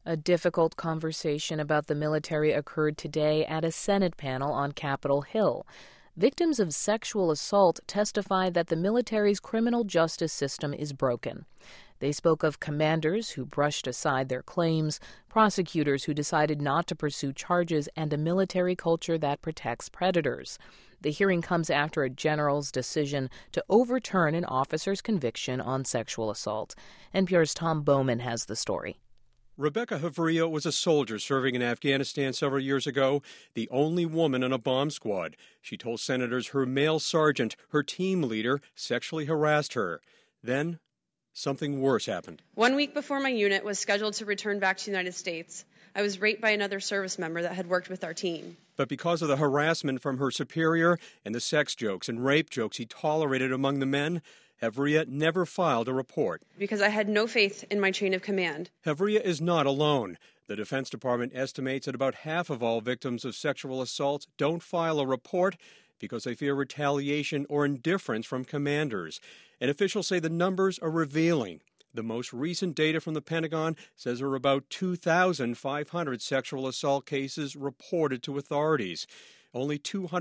A difficult conversation about the military occurred today at a Senate panel on Capitol Hill. Victims of sexual assault testified that the military's criminal justice system is broken. They spoke of commanders who brushed aside their claims, prosecutors who decided not to pursue charges, and a military culture that protects predators. The hearing comes after a general's decision to overturn an officer's conviction on sexual assault. NPR's Tom Bowman has the story. Rebecca Havria was a soldier serving in Afghanistan several years ago, the only woman in a bomb squad. She told senators her male sergeant, her team leader, sexually harassed her. Then, something worse happened. 1 week before my unit was scheduled to return back to the United States, I was raped by another service member that had worked with our team. But because of the harassment from her superior and the sex jokes and rape jokes he tolerated among the men, Havria never filed a report. Because I had no faith in my chain of command. Havria is not alone. The Defense Department estimates that about half of all victims of sexual assault don't file a report because they fear retaliation or indifference from commanders. And officials say the numbers are revealing. The most recent data from the Pentagon says there are about 2,500 sexual assault cases reported to authorities. Only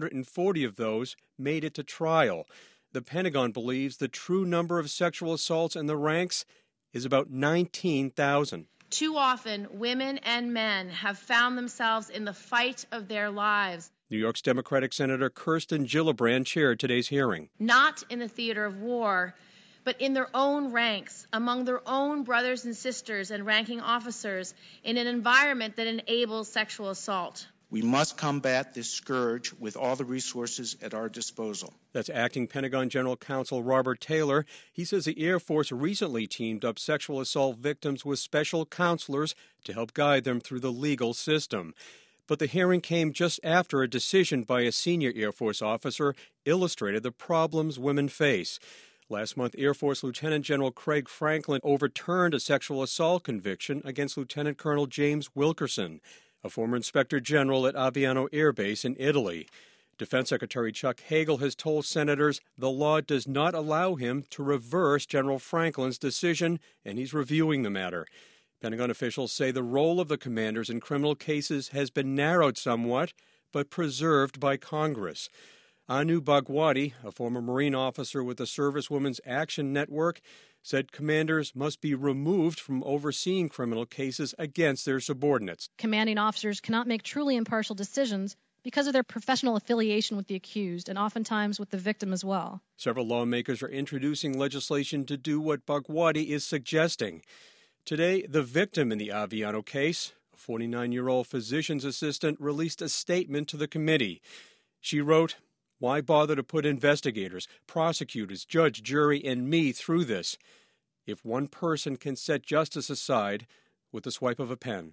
240 of those made it to trial. The Pentagon believes the true number of sexual assaults in the ranks is about 19,000. Too often, women and men have found themselves in the fight of their lives. New York's Democratic Senator Kirsten Gillibrand chaired today's hearing. Not in the theater of war, but in their own ranks, among their own brothers and sisters and ranking officers, in an environment that enables sexual assault. We must combat this scourge with all the resources at our disposal. That's Acting Pentagon General Counsel Robert Taylor. He says the Air Force recently teamed up sexual assault victims with special counselors to help guide them through the legal system. But the hearing came just after a decision by a senior Air Force officer illustrated the problems women face. Last month, Air Force Lieutenant General Craig Franklin overturned a sexual assault conviction against Lieutenant Colonel James Wilkerson, a former inspector general at Aviano Air Base in Italy. Defense Secretary Chuck Hagel has told senators the law does not allow him to reverse General Franklin's decision, and he's reviewing the matter. Pentagon officials say the role of the commanders in criminal cases has been narrowed somewhat, but preserved by Congress. Anu Bhagwati, a former Marine officer with the Servicewomen's Action Network, said commanders must be removed from overseeing criminal cases against their subordinates. Commanding officers cannot make truly impartial decisions because of their professional affiliation with the accused and oftentimes with the victim as well. Several lawmakers are introducing legislation to do what Bhagwati is suggesting. Today, the victim in the Aviano case, a 49-year-old physician's assistant, released a statement to the committee. She wrote, "Why bother to put investigators, prosecutors, judge, jury, and me through this if one person can set justice aside with the swipe of a pen?"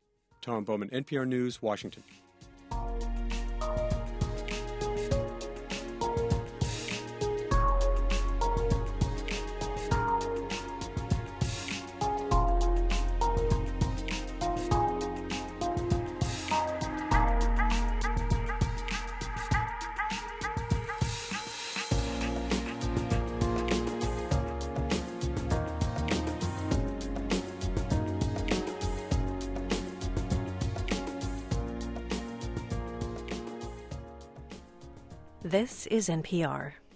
Tom Bowman, NPR News, Washington. This is NPR.